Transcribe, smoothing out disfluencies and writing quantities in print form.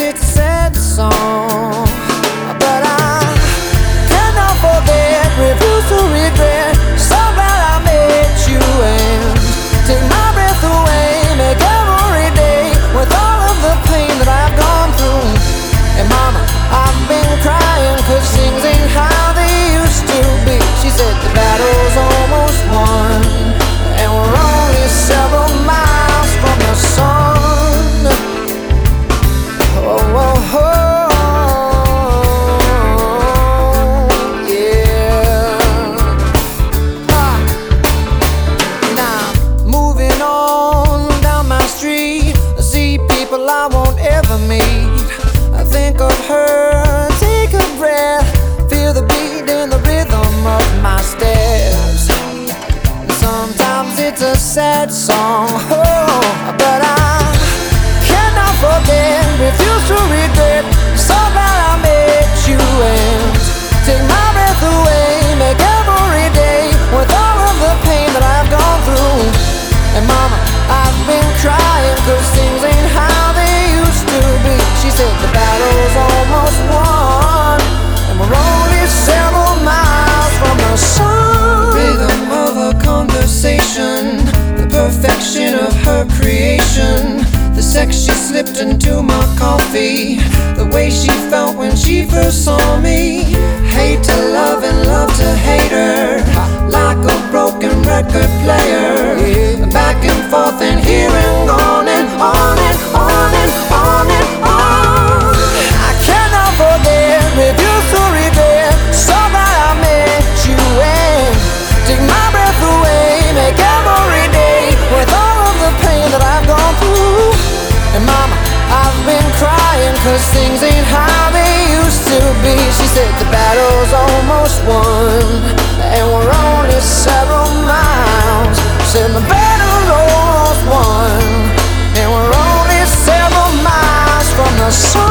it's a sad song, but I cannot forget, refuse to regret. So glad I met you and take my breath away, make every day with all of the pain that I've gone through. And mama, I've been crying 'cause things ain't how they used to be. She said the battle's almost won, and we're only several miles from the sun. Oh, oh, oh, yeah. Now, moving on down my street, I see people I won't ever meet. I think of her, take a breath, feel the beat and the rhythm of my steps. Sometimes it's a sad song, oh, but I cannot forget, refuse to regret. So glad I met you and take my breath away, make every day with all of the pain that I've gone through. And mama, I've been crying 'cause things ain't how they used to be. She said the battle's almost won, and we're only several miles from the sun. The rhythm of her conversation, the perfection of her creation, the sex she slipped into my coffee, the way she felt when she first saw me. Hate to love and love to hate her, like a broken record player, back and forth and here and on and on and on and on and on. I cannot forget, refuse to regret. So glad I met you and take my breath away, make every day with all of the pain that I've gone through. And mama, I've been crying 'cause things ain't how they used to be. She said the battle's almost won, and we're only several miles. Said the battle's almost won, and we're only several miles from the sun.